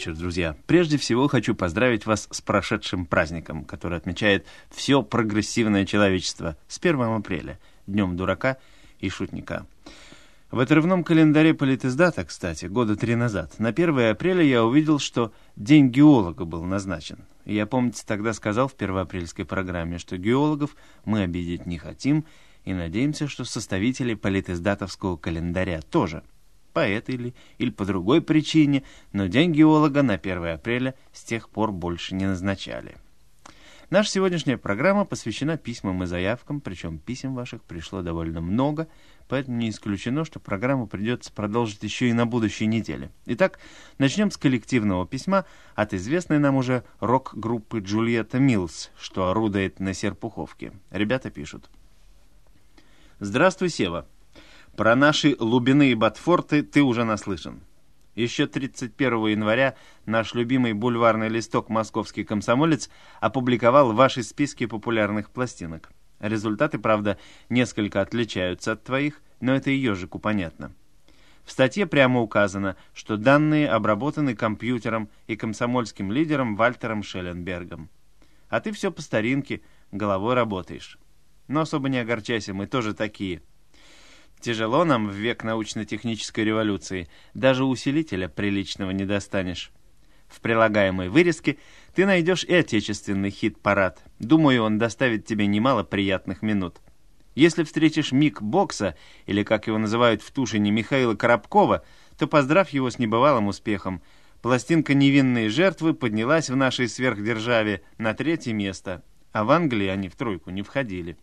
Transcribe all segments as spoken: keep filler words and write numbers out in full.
вечер, друзья. Прежде всего хочу поздравить вас с прошедшим праздником, который отмечает все прогрессивное человечество с первого апреля, Днем дурака и шутника. В отрывном календаре Политиздата, кстати, года три назад, на первое апреля я увидел, что День геолога был назначен. И я, помните, тогда сказал в первоапрельской программе, что геологов мы обидеть не хотим, и надеемся, что составители политиздатовского календаря тоже. По этой или, или по другой причине, но День геолога на первое апреля с тех пор больше не назначали. Наша сегодняшняя программа посвящена письмам и заявкам, причем писем ваших пришло довольно много, поэтому не исключено, что программу придется продолжить еще и на будущей неделе. Итак, начнем с коллективного письма от известной нам уже рок-группы Джульетта Миллс, что орудует на Серпуховке. Ребята пишут. Здравствуй, Сева. Про наши Лубины и Ботфорты ты уже наслышан. Еще тридцать первого января наш любимый бульварный листок «Московский комсомолец» опубликовал ваши списки популярных пластинок. Результаты, правда, несколько отличаются от твоих, но это и ежику понятно. В статье прямо указано, что данные обработаны компьютером и комсомольским лидером Вальтером Шелленбергом. А ты все по старинке, головой работаешь. Но особо не огорчайся, мы тоже такие. Тяжело нам в век научно-технической революции. Даже усилителя приличного не достанешь. В прилагаемой вырезке ты найдешь и отечественный хит-парад. Думаю, он доставит тебе немало приятных минут. Если встретишь Мик Бокса, или, как его называют в Тушине, Михаила Коробкова, то поздравь его с небывалым успехом. Пластинка «Невинные жертвы» поднялась в нашей сверхдержаве на третье место, а в Англии они в тройку не входили.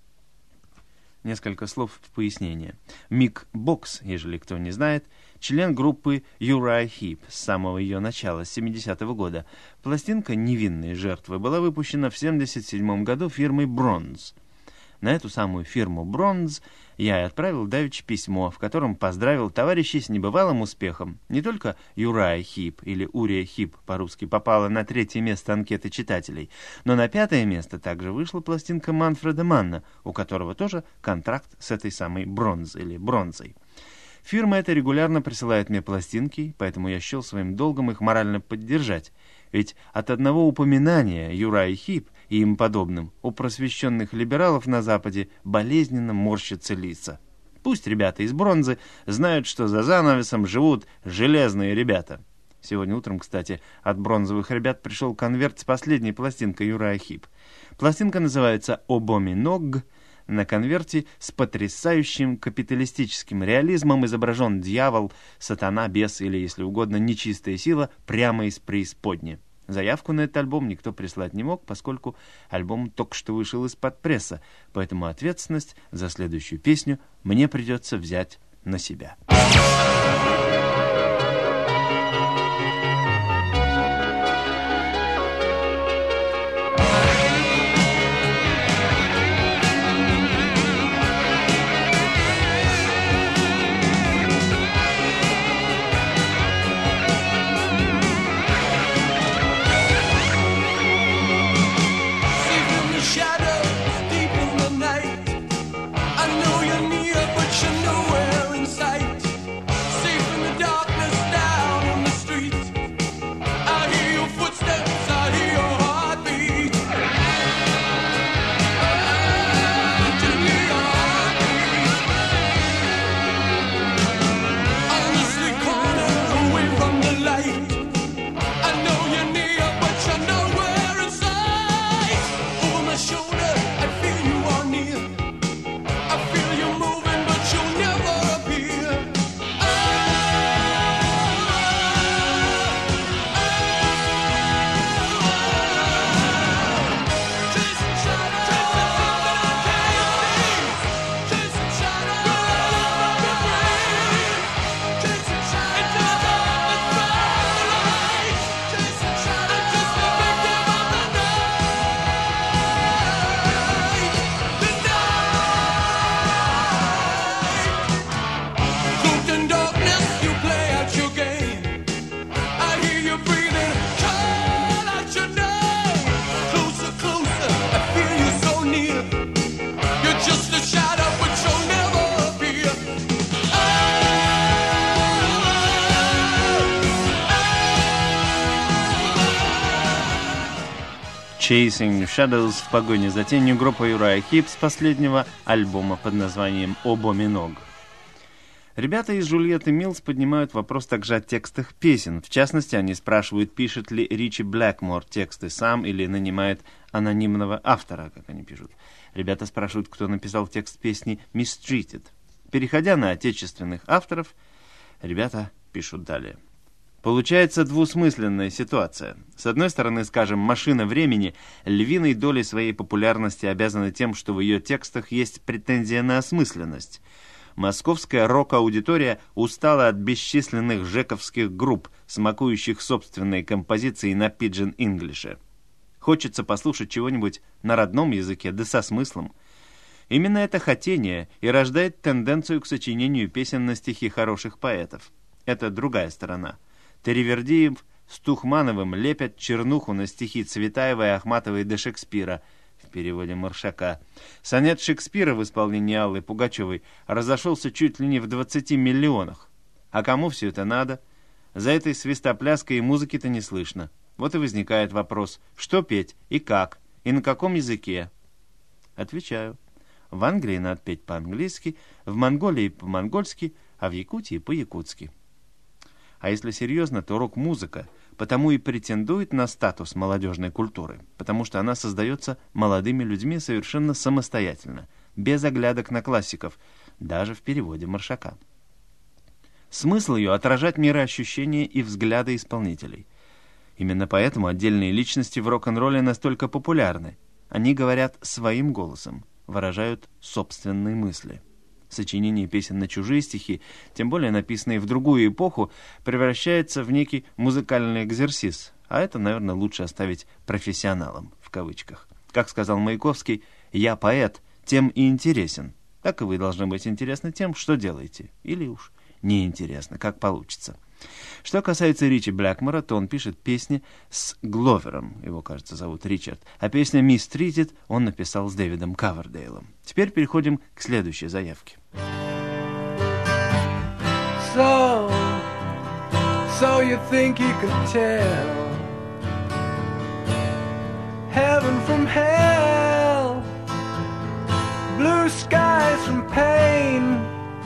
Несколько слов в пояснение. Мик Бокс, ежели кто не знает, член группы Uriah Heep с самого ее начала, с семидесятого года. Пластинка «Невинные жертвы» была выпущена в семьдесят седьмом году фирмой Bronze. На эту самую фирму Bronze я и отправил давеча письмо, в котором поздравил товарищей с небывалым успехом. Не только Uriah Heep или Урия Хип по-русски попала на третье место анкеты читателей, но на пятое место также вышла пластинка Манфреда Манна, у которого тоже контракт с этой самой Bronze или Бронзой. Фирма эта регулярно присылает мне пластинки, поэтому я счел своим долгом их морально поддержать. Ведь от одного упоминания Uriah Heep и им подобным у просвещенных либералов на Западе болезненно морщатся лица. Пусть ребята из Бронзы знают, что за занавесом живут железные ребята. Сегодня утром, кстати, от бронзовых ребят пришел конверт с последней пластинкой Uriah Heep. Пластинка называется «Обоминог». На конверте с потрясающим капиталистическим реализмом изображен дьявол, сатана, бес или, если угодно, нечистая сила прямо из преисподни. Заявку на этот альбом никто прислать не мог, поскольку альбом только что вышел из-под пресса, поэтому ответственность за следующую песню мне придется взять на себя. Shadows deep in the night. I know you're near, but you're nowhere in sight. Chasing Shadows в погоне за тенью, группа Uriah Heep с последнего альбома под названием Обоминог. Ребята из Джульетты Миллс поднимают вопрос также о текстах песен. В частности, они спрашивают, пишет ли Ричи Блэкмор тексты сам или нанимает анонимного автора, как они пишут. Ребята спрашивают, кто написал текст песни «Mistreated». Переходя на отечественных авторов, ребята пишут далее. Получается двусмысленная ситуация. С одной стороны, скажем, «Машина времени» львиной долей своей популярности обязана тем, что в ее текстах есть претензия на осмысленность. Московская рок-аудитория устала от бесчисленных жековских групп, смакующих собственные композиции на пиджин-инглише. Хочется послушать чего-нибудь на родном языке, да со смыслом. Именно это хотение и рождает тенденцию к сочинению песен на стихи хороших поэтов. Это другая сторона. Таривердиев с Тухмановым лепят чернуху на стихи Цветаева и Ахматовой до Шекспира, в переводе Маршака. Сонет Шекспира в исполнении Аллы Пугачевой разошелся чуть ли не в двадцати миллионах. А кому все это надо? За этой свистопляской и музыки-то не слышно. Вот и возникает вопрос, что петь и как, и на каком языке? Отвечаю. В Англии надо петь по-английски, в Монголии по-монгольски, а в Якутии по-якутски. А если серьезно, то рок-музыка потому и претендует на статус молодежной культуры, потому что она создается молодыми людьми совершенно самостоятельно, без оглядок на классиков, даже в переводе Маршака. Смысл ее — отражать мироощущения и взгляды исполнителей. Именно поэтому отдельные личности в рок-н-ролле настолько популярны. Они говорят своим голосом, выражают собственные мысли. Сочинение песен на чужие стихи, тем более написанные в другую эпоху, превращается в некий музыкальный экзерсис, а это, наверное, лучше оставить профессионалам, в кавычках. Как сказал Маяковский, «Я поэт, тем и интересен». Так и вы должны быть интересны тем, что делаете. Или уж неинтересно, как получится. Что касается Ричи Блэкмора, то он пишет песни с Гловером, его, кажется, зовут Ричард, а песня «Mistreated» он написал с Дэвидом Ковердейлом. Теперь переходим к следующей заявке. So, so you think you could tell heaven from hell, blue skies from pain.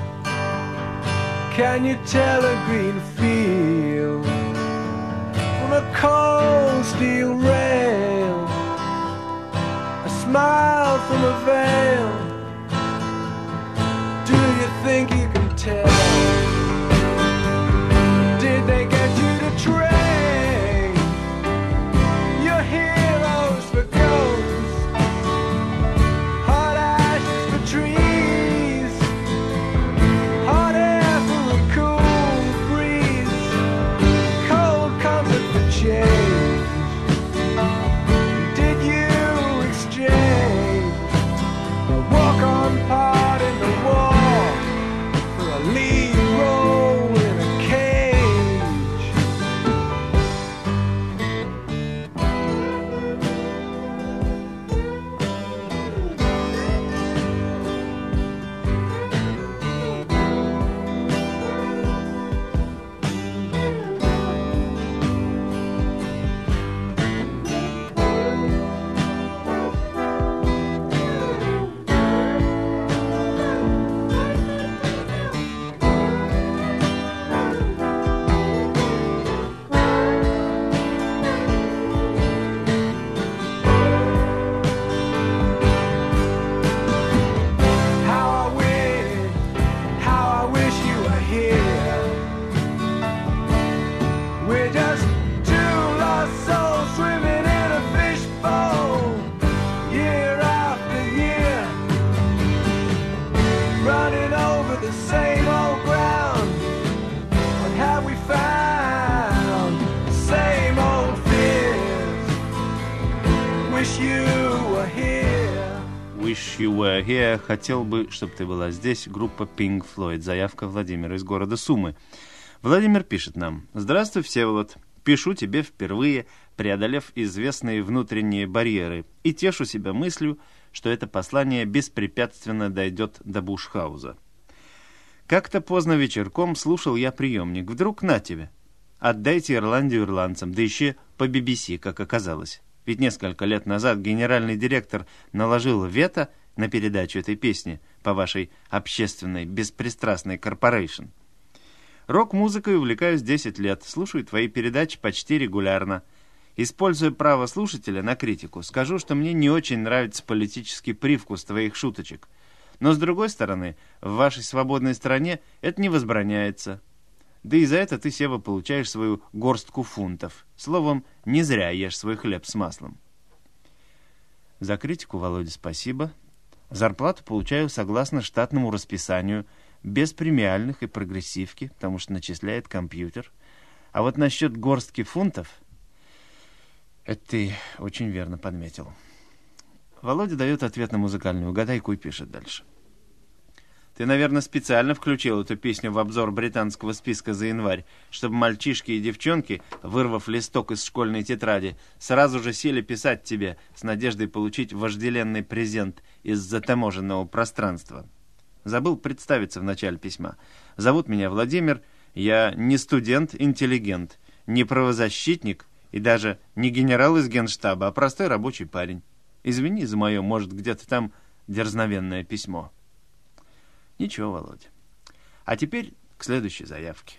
Can you tell a green field from a cold steel rail, a smile from a veil? Do you think you can tell? Did they get you to trade your heroes for ghosts, hot ashes for trees, hot air for a cool breeze, cold comfort for change? Did you exchange a walk-on part in the war for a lead role in a cage? How I wish, how I wish you were here. We're just two lost souls swimming in a fishbowl, year after year, running over the same old ground. What have we found? Same old fears. Wish you were here. Wish You Were Here. Хотел бы, чтобы ты была здесь. Группа Pink Floyd. Заявка Владимира из города Сумы. Владимир пишет нам. Здравствуй, Всеволод. Пишу тебе впервые, преодолев известные внутренние барьеры, и тешу себя мыслью, что это послание беспрепятственно дойдет до Бушхауза. Как-то поздно вечерком слушал я приемник. Вдруг на тебе. Отдайте Ирландию ирландцам, да еще по би би си, как оказалось. Ведь несколько лет назад генеральный директор наложил вето на передачу этой песни по вашей общественной беспристрастной корпорейшн. Рок-музыкой увлекаюсь десять лет, слушаю твои передачи почти регулярно. Используя право слушателя на критику, скажу, что мне не очень нравится политический привкус твоих шуточек. Но, с другой стороны, в вашей свободной стране это не возбраняется. Да и за это ты, Сева, получаешь свою горстку фунтов. Словом, не зря ешь свой хлеб с маслом. За критику, Володя, спасибо. Зарплату получаю согласно штатному расписанию, без премиальных и прогрессивки, потому что начисляет компьютер. А вот насчет горстки фунтов, это ты очень верно подметил. Володя дает ответ на музыкальную угадайку и пишет дальше. Ты, наверное, специально включил эту песню в обзор британского списка за январь, чтобы мальчишки и девчонки, вырвав листок из школьной тетради, сразу же сели писать тебе с надеждой получить вожделенный презент из затаможенного пространства. Забыл представиться в начале письма. Зовут меня Владимир, я не студент-интеллигент, не правозащитник и даже не генерал из генштаба, а простой рабочий парень. Извини за мое, может, где-то там дерзновенное письмо. Ничего, Володя. А теперь к следующей заявке.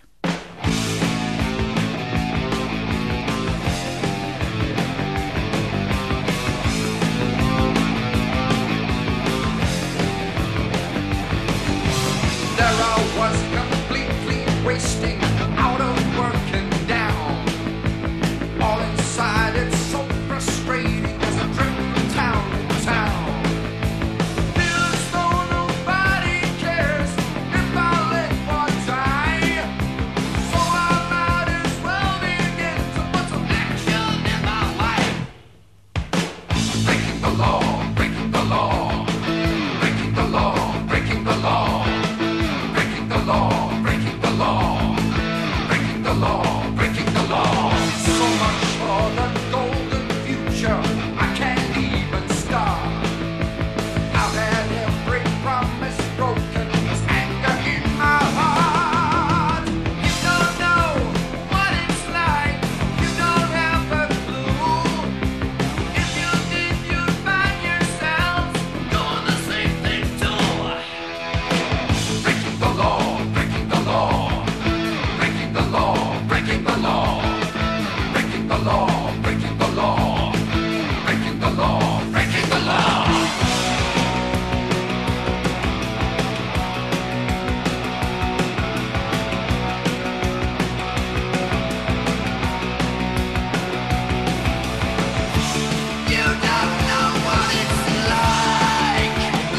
Wasting out of working down. All inside it's so frustrating as I trip from town to town. Feels as though nobody cares if I let one die. So I might as well begin to put some action in my life. Breaking the law, breaking the law, breaking the law, breaking the law, breaking the law. Breaking the law, breaking the law. So much for the golden future, I can't even start. I've had every promise broken, there's anger in my heart. You don't know what it's like, you don't have a clue. If you did, you'd find yourself doing the same thing too. Breaking the law, breaking the law. Breaking the law, breaking the law, breaking the law, breaking the law, breaking the law, breaking the law. You don't know what it's like.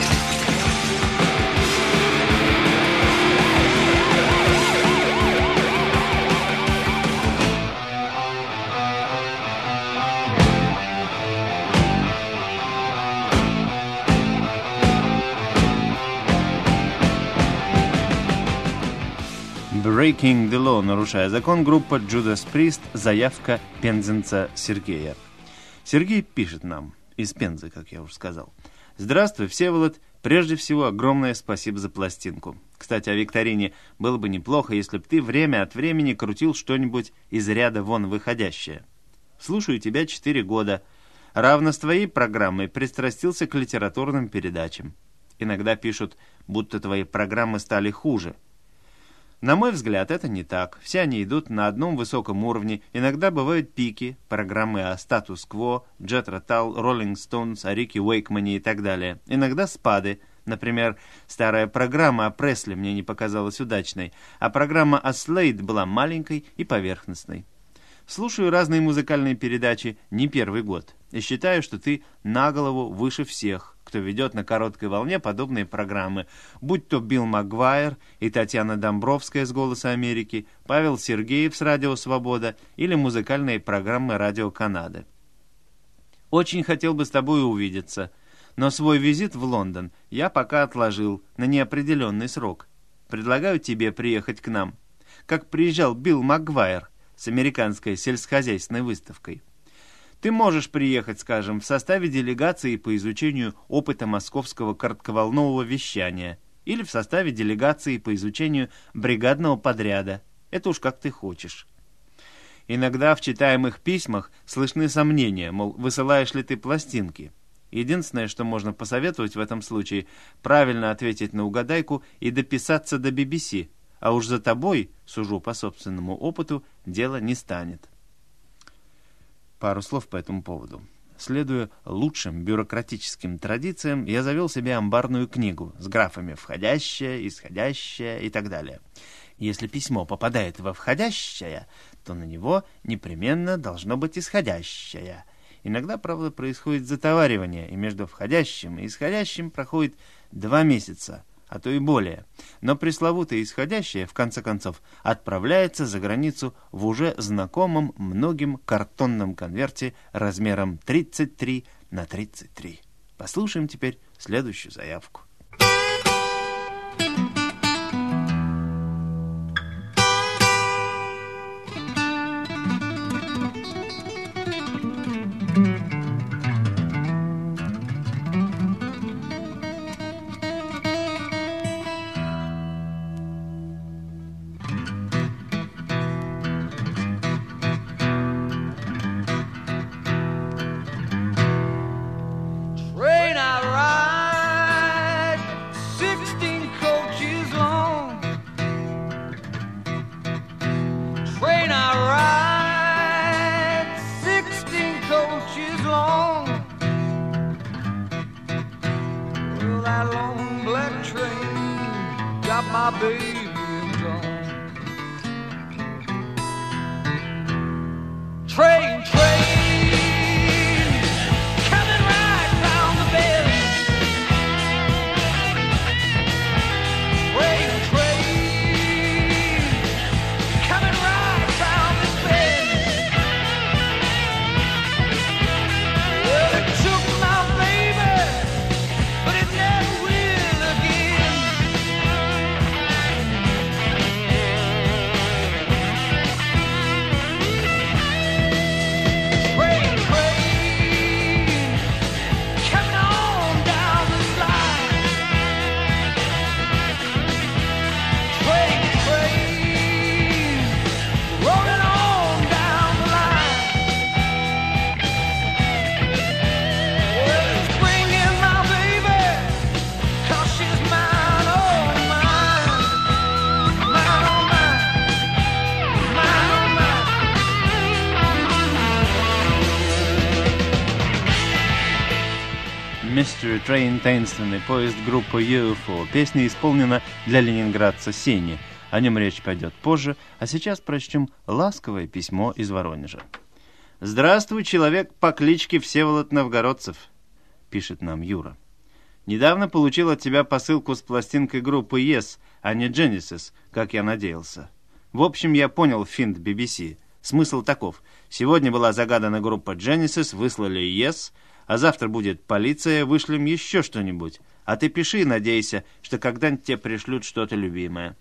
Breaking the Law, нарушая закон, группа Judas Priest, заявка пензенца Сергея. Сергей пишет нам, из Пензы, как я уже сказал. Здравствуй, Всеволод. Прежде всего, огромное спасибо за пластинку. Кстати, о викторине было бы неплохо, если бы ты время от времени крутил что-нибудь из ряда вон выходящее. Слушаю тебя четыре года. Равно с твоей программой пристрастился к литературным передачам. Иногда пишут, будто твои программы стали хуже. На мой взгляд, это не так. Все они идут на одном высоком уровне. Иногда бывают пики, программы о статус-кво, Джетро Талл, Роллинг Стоунс, о Рике Уэйкмане и так далее. Иногда спады. Например, старая программа о Пресли мне не показалась удачной, а программа о Слейд была маленькой и поверхностной. Слушаю разные музыкальные передачи не первый год и считаю, что ты на голову выше всех, кто ведет на короткой волне подобные программы, будь то Билл Макгвайр и Татьяна Домбровская с «Голоса Америки», Павел Сергеев с «Радио Свобода» или музыкальные программы «Радио Канады». Очень хотел бы с тобой увидеться, но свой визит в Лондон я пока отложил на неопределенный срок. Предлагаю тебе приехать к нам, как приезжал Билл Макгвайр с американской сельскохозяйственной выставкой. Ты можешь приехать, скажем, в составе делегации по изучению опыта московского коротковолнового вещания или в составе делегации по изучению бригадного подряда. Это уж как ты хочешь. Иногда в читаемых письмах слышны сомнения, мол, высылаешь ли ты пластинки. Единственное, что можно посоветовать в этом случае, правильно ответить на угадайку и дописаться до би би си, а уж за тобой, сужу по собственному опыту, дело не станет. Пару слов по этому поводу. Следуя лучшим бюрократическим традициям, я завел себе амбарную книгу с графами «входящее», «исходящее» и так далее. Если письмо попадает во «входящее», то на него непременно должно быть «исходящее». Иногда, правда, происходит затоваривание, и между входящим и исходящим проходит два месяца, а то и более. Но пресловутое исходящее, в конце концов, отправляется за границу в уже знакомом многим картонном конверте размером тридцать три на тридцать три. Послушаем теперь следующую заявку. Train I ride, sixteen coaches long. Train I ride, sixteen coaches long. Well, that long black train got my baby gone. Train, train. Mystery Train, таинственный поезд группы ю эф о. Песня исполнена для ленинградца Сени. О нем речь пойдет позже, а сейчас прочтем ласковое письмо из Воронежа. «Здравствуй, человек по кличке Всеволод Новгородцев», — пишет нам Юра. «Недавно получил от тебя посылку с пластинкой группы Yes, а не Genesis, как я надеялся. В общем, я понял финт би би си. Смысл таков. Сегодня была загадана группа Genesis, выслали Yes, а завтра будет полиция, вышлем еще что-нибудь. А ты пиши и надейся, что когда-нибудь тебе пришлют что-то любимое.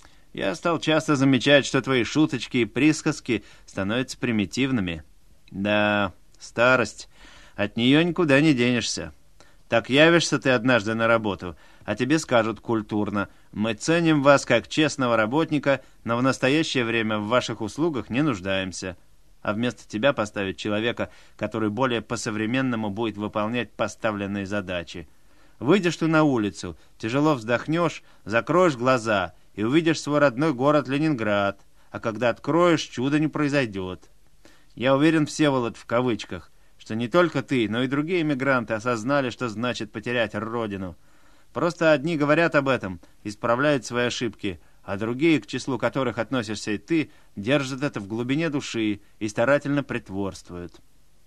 Я стал часто замечать, что твои шуточки и присказки становятся примитивными. Да, старость. От нее никуда не денешься. Так явишься ты однажды на работу, а тебе скажут культурно: мы ценим вас как честного работника, но в настоящее время в ваших услугах не нуждаемся. А вместо тебя поставят человека, который более по-современному будет выполнять поставленные задачи. Выйдешь ты на улицу, тяжело вздохнешь, закроешь глаза и увидишь свой родной город Ленинград, а когда откроешь, чудо не произойдет. Я уверен, Всеволод, в кавычках, что не только ты, но и другие эмигранты осознали, что значит потерять родину. Просто одни говорят об этом, исправляют свои ошибки, а другие, к числу которых относишься и ты, держат это в глубине души и старательно притворствуют.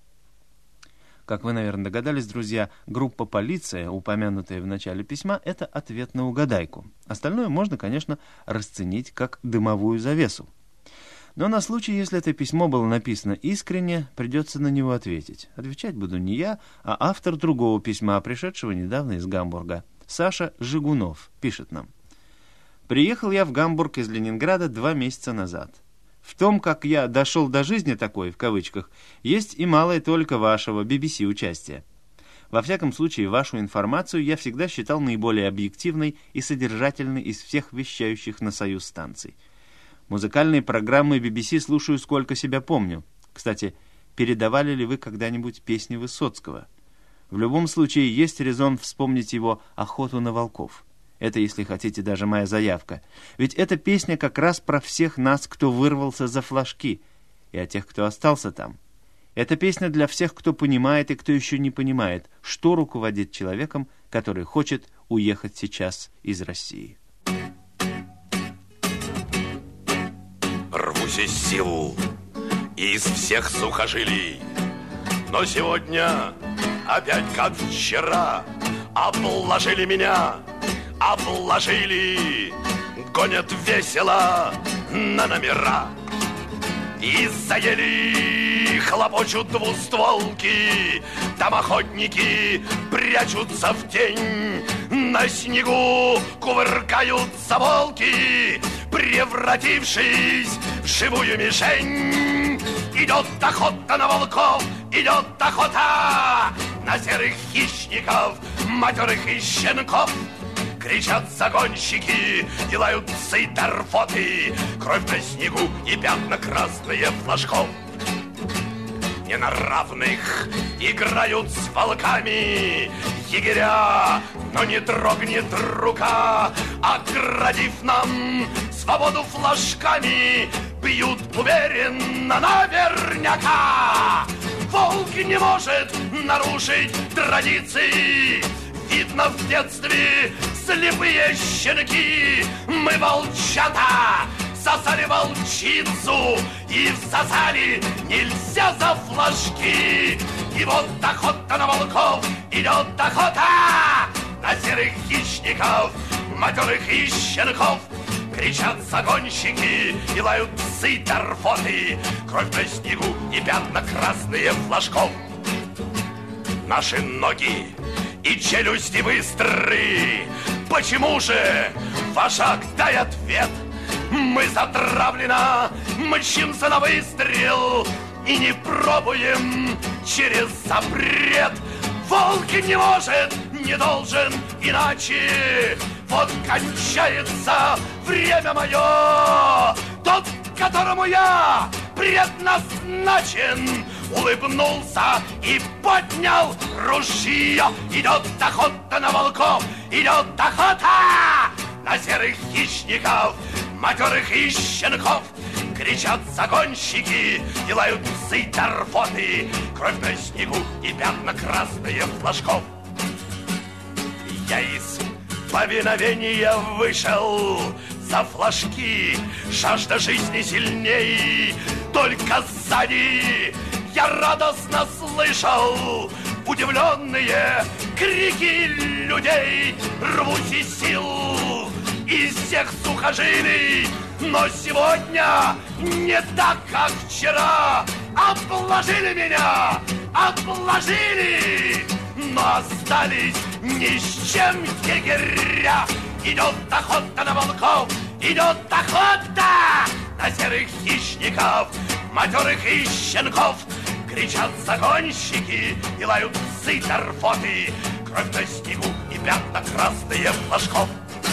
Как вы, наверное, догадались, друзья, группа «Полиция», упомянутая в начале письма, это ответ на угадайку. Остальное можно, конечно, расценить как дымовую завесу. Но на случай, если это письмо было написано искренне, придется на него ответить. Отвечать буду не я, а автор другого письма, пришедшего недавно из Гамбурга. Саша Жигунов пишет нам. «Приехал я в Гамбург из Ленинграда два месяца назад. В том, как я дошел до жизни такой, в кавычках, есть и малое только вашего би би си участия. Во всяком случае, вашу информацию я всегда считал наиболее объективной и содержательной из всех вещающих на Союз станций. Музыкальные программы би би си слушаю, сколько себя помню. Кстати, передавали ли вы когда-нибудь песни Высоцкого? В любом случае, есть резон вспомнить его «Охоту на волков». Это, если хотите, даже моя заявка. Ведь эта песня как раз про всех нас, кто вырвался за флажки, и о тех, кто остался там. Эта песня для всех, кто понимает и кто еще не понимает, что руководит человеком, который хочет уехать сейчас из России. Рвусь из сил, из всех сухожилий, но сегодня опять как вчера обложили меня, обложили, гонят весело на номера. И заели хлопочут двустволки, там охотники прячутся в тень, на снегу кувыркаются волки, превратившись в живую мишень. Идет охота на волков, идет охота на серых хищников, матерых и щенков. Кричат загонщики, делают псы торфоты, кровь на снегу и пятна красные флажков. Не на равных играют с волками егеря, но не дрогнет рука, оградив нам свободу флажками, бьют уверенно наверняка. Волк не может нарушить традиции, видно в детстве слепые щенки. Мы, волчата, сосали волчицу и всосали нельзя за флажки. И вот охота на волков, идет охота на серых хищников, матерых и щенков. Кричат загонщики и лают псы торфоты, кровь на снегу и пятна красные флажков. Наши ноги и челюсти быстры. Почему же, вожак, дай ответ? Мы затравленно мчимся на выстрел и не пробуем через запрет. Волк не может, не должен иначе. Вот кончается время мое. Тот, которому я предназначен, улыбнулся и поднял ружье. Идет охота на волков, идет охота на серых хищников, матерых и щенков. Кричат загонщики и лают псы торфоты, кровь на снегу и пятна красные флажков. Я из повиновения вышел за флажки, жажда жизни сильней. Только сзади я радостно слышал удивленные крики людей. Рвусь из сил, из всех сухожилий, но сегодня не так, как вчера. Обложили меня, обложили, но остались ни с чем егеря. Идет охота на волков, идет охота на серых хищников, матерых и щенков. Кричат загонщики и лают псы торфоты, кровь на снегу и пятна красные флажков.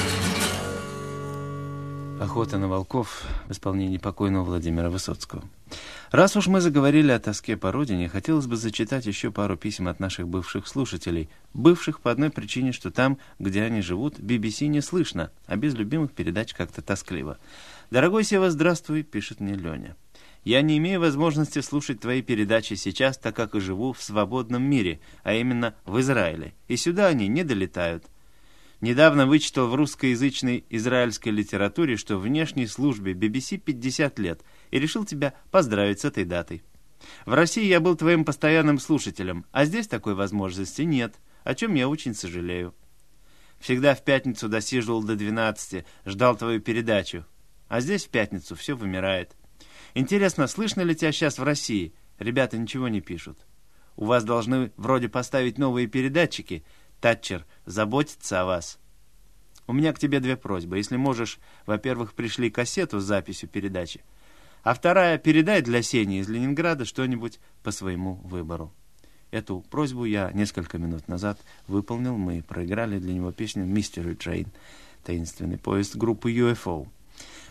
«Охота на волков» в исполнении покойного Владимира Высоцкого. Раз уж мы заговорили о тоске по родине, хотелось бы зачитать еще пару писем от наших бывших слушателей. Бывших по одной причине, что там, где они живут, би би си не слышно, а без любимых передач как-то тоскливо. «Дорогой Сева, здравствуй», — пишет мне Леня. «Я не имею возможности слушать твои передачи сейчас, так как и живу в свободном мире, а именно в Израиле, и сюда они не долетают. Недавно вычитал в русскоязычной израильской литературе, что внешней службе би би си пятьдесят лет, и решил тебя поздравить с этой датой. В России я был твоим постоянным слушателем, а здесь такой возможности нет, о чем я очень сожалею. Всегда в пятницу досиживал до двенадцати, ждал твою передачу, а здесь в пятницу все вымирает. Интересно, слышно ли тебя сейчас в России? Ребята ничего не пишут. У вас должны вроде поставить новые передатчики. Татчер заботится о вас. У меня к тебе две просьбы. Если можешь, во-первых, пришли кассету с записью передачи, а вторая, передай для Сени из Ленинграда что-нибудь по своему выбору. Эту просьбу я несколько минут назад выполнил. Мы проиграли для него песню «Mystery Train», таинственный поезд группы ю эф о.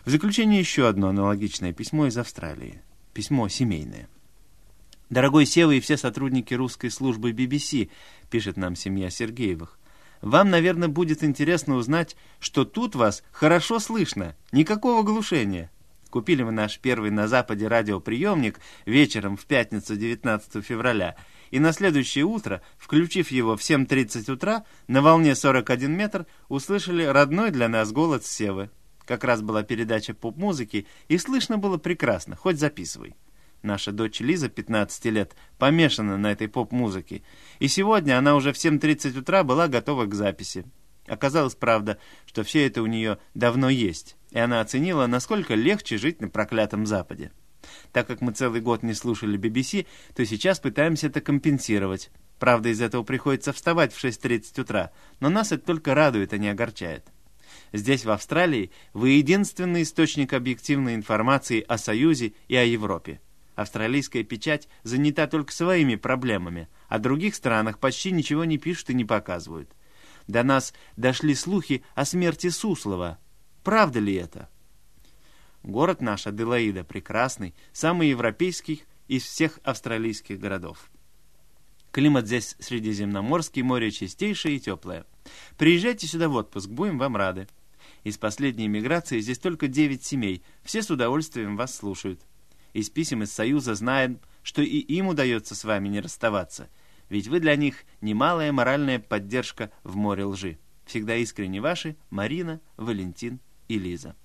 В заключение еще одно аналогичное письмо из Австралии. Письмо семейное. «Дорогой Сева и все сотрудники русской службы би би си», пишет нам семья Сергеевых, «вам, наверное, будет интересно узнать, что тут вас хорошо слышно, никакого глушения. Купили мы наш первый на Западе радиоприемник вечером в пятницу девятнадцатого февраля, и на следующее утро, включив его в семь тридцать утра, на волне сорок один метр, услышали родной для нас голос Севы. Как раз была передача поп-музыки, и слышно было прекрасно, хоть записывай. Наша дочь Лиза, пятнадцать лет, помешана на этой поп-музыке, и сегодня она уже в семь тридцать утра была готова к записи. Оказалось, правда, что все это у нее давно есть, и она оценила, насколько легче жить на проклятом Западе. Так как мы целый год не слушали би би си, то сейчас пытаемся это компенсировать. Правда, из этого приходится вставать в шесть тридцать утра, но нас это только радует, а не огорчает. Здесь, в Австралии, вы единственный источник объективной информации о Союзе и о Европе. Австралийская печать занята только своими проблемами, о других странах почти ничего не пишут и не показывают. До нас дошли слухи о смерти Суслова. Правда ли это? Город наш, Аделаида, прекрасный, самый европейский из всех австралийских городов. Климат здесь средиземноморский, море чистейшее и теплое. Приезжайте сюда в отпуск, будем вам рады. Из последней миграции здесь только девять семей, все с удовольствием вас слушают. Из писем из Союза знаем, что и им удается с вами не расставаться, ведь вы для них немалая моральная поддержка в море лжи. Всегда искренне ваши Марина, Валентин и Лиза».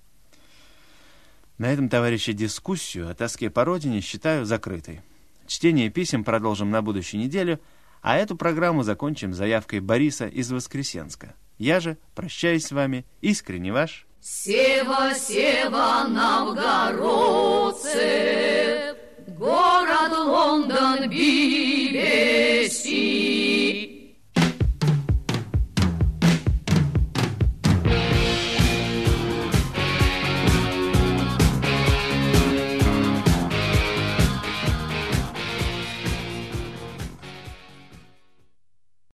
На этом, товарищи, дискуссию о тоске по родине считаю закрытой. Чтение писем продолжим на будущей неделе, а эту программу закончим заявкой Бориса из Воскресенска. Я же прощаюсь с вами, искренне ваш Сева, Сева, новгородцы, город Лондон, бит.